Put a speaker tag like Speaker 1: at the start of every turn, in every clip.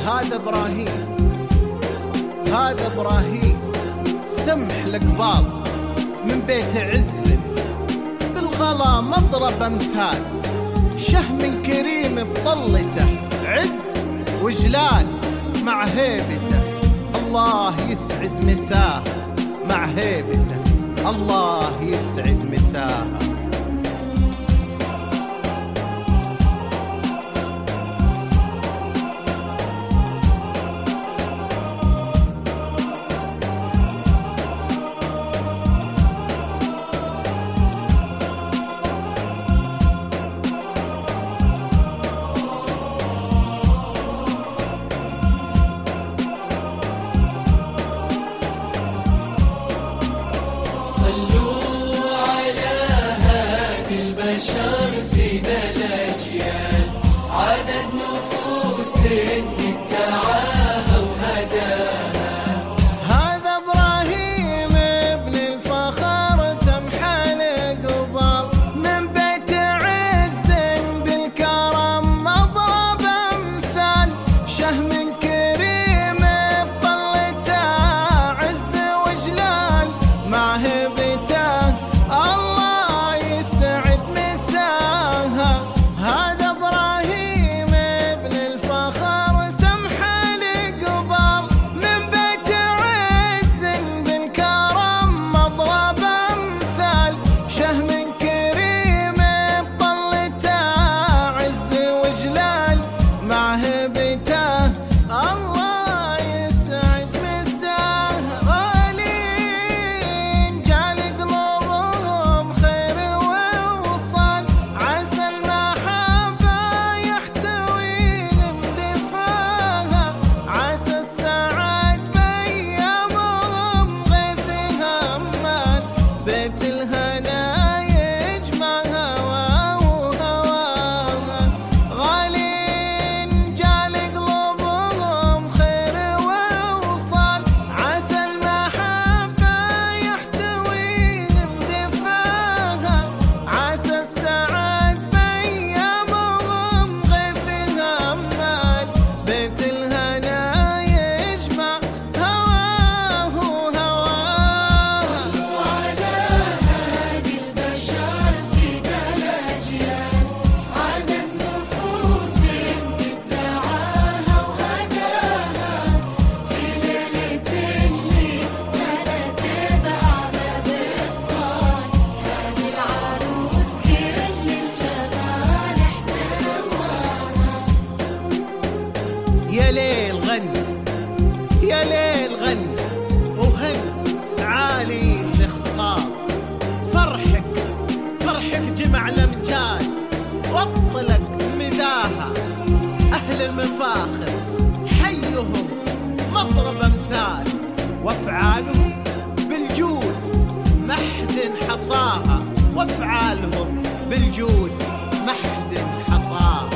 Speaker 1: هذا إبراهيم سمح الأقباض من بيت عز، بالغلا مضرب أمثال، شهم كريم بطلته، عز وجلال مع هيبته، الله يسعد مساه مع هيبته، الله يسعد مساه.
Speaker 2: سيد الأجيال عدد نفوس ادعاها وهداها.
Speaker 1: هذا إبراهيم ابن الفخر سمح الأقباض من بيت عز، بالكرم مضرب أمثال، شهم كريم بطلته، عز وجلال مع هبته، الله يسعد مساها. هذا إبراهيم ابن الفخر سمح الأقباض من بيت عز، بالكرم مضرب أمثال، شهم كريم بطلته، عز وجلال مع هبته، الله يسعد مساها. غالين جعل قلوبهم خير ووصال، عسى المحبة يحتويهم دفاها، عسى السعد بأيامهم غيثها أمان، بيت الهنا يجمع هواه وهواها. غالين جعل قلوبهم خير ووصال، عسى المحبة يحتويهم دفاها، عسى السعد بأيامهم غيثها أمان، بيت الهنا يجمع هواه وهواها.
Speaker 2: وعلى هادي البشر سيد الأجيال عدد نفوس ادعاها وهداها، في ليلة اللي زالت بعبد الصال، هادي العروس كل الجمال احتواها.
Speaker 1: يا ليل غني يا ليل غني وهن عالي الخصام، فرحك جمع الأمجاد واطلق مداها، أهل المفاخر حيهم مضرب أمثال، وأفعالهم بالجود محد حصاها، وأفعالهم بالجود محد حصاها.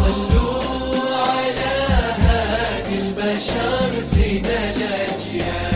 Speaker 2: صلوا على هادي البشر سيد الأجيال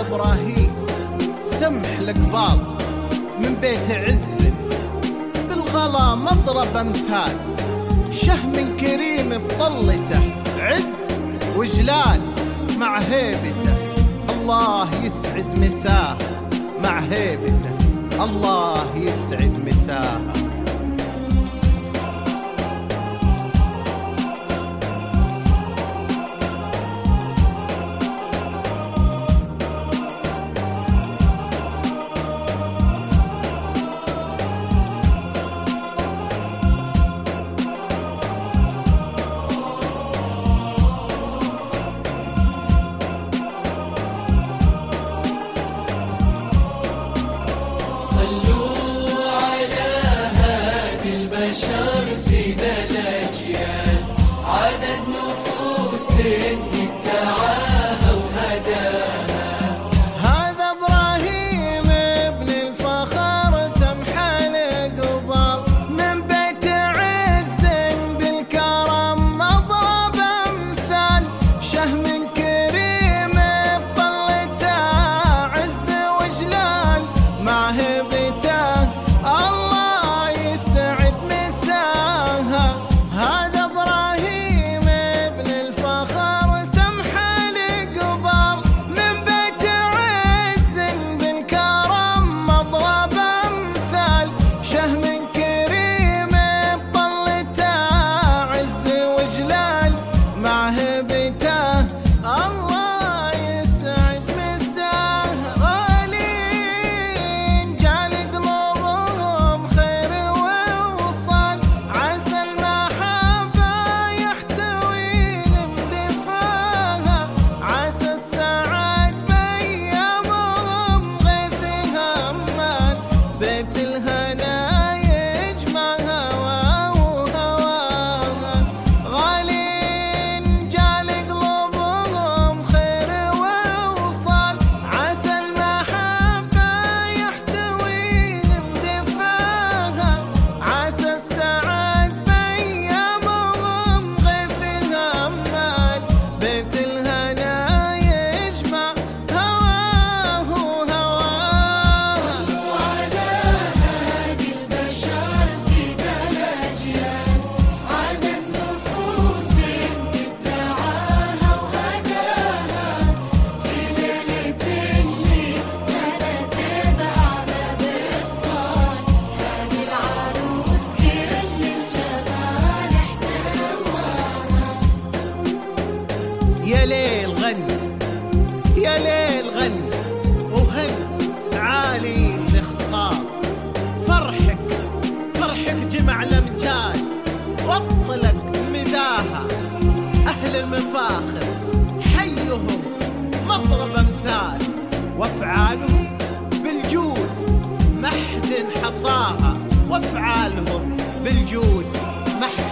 Speaker 1: إبراهيم سمح القبال من بيت عز بالغلا مضرب أمثال، شهم كريم بطلته عز وجلال مع هيبته، الله يسعد مساه مع هيبته، الله يسعد مساه.
Speaker 2: سيد الأجيال عدد نفوس ادعاها وهداها.
Speaker 1: هذا إبراهيم ابن الفخر سمح القبال من بيت عز بالكرم مضرب أمثال، شهم كريم بطلته عز وجلال مع هبته، الله يسعد مساها. هذا إبراهيم ابن الفخر سمح القبال من بيت عز بالكرم مضرب أمثال، شهم كريم بطلته عز وجلال مع هبته، الله يسعد مساه. غالين جعل قلوبهم خير ووصال، عسى المحبة يحتويهم دفاها، عسى السعد بأيامهم غيثها أمان، بيت الهنا يجمع هواه وهواها. غالين جعل قلوبهم خير ووصال، عسى المحبة يحتويهم دفاها، عسى السعد بأيامهم غيثها أمان، بيت الهنا يجمع هواه وهواها.
Speaker 2: على هادي البشر سيد الأجيال عدد نفوس ادعاها وهداها، في ليلة اللي زادت بعباب الصال، هذه العروس كل الجمال احتواها.
Speaker 1: يا ليل غني يا ليل غني وهن عالي الخصام، فرحك جمع الأمجاد واطلق مداها، أهل المفاخر حيهم مضرب أمثال، وأفعالهم بالجود محد حصاها، وأفعالهم بالجود محد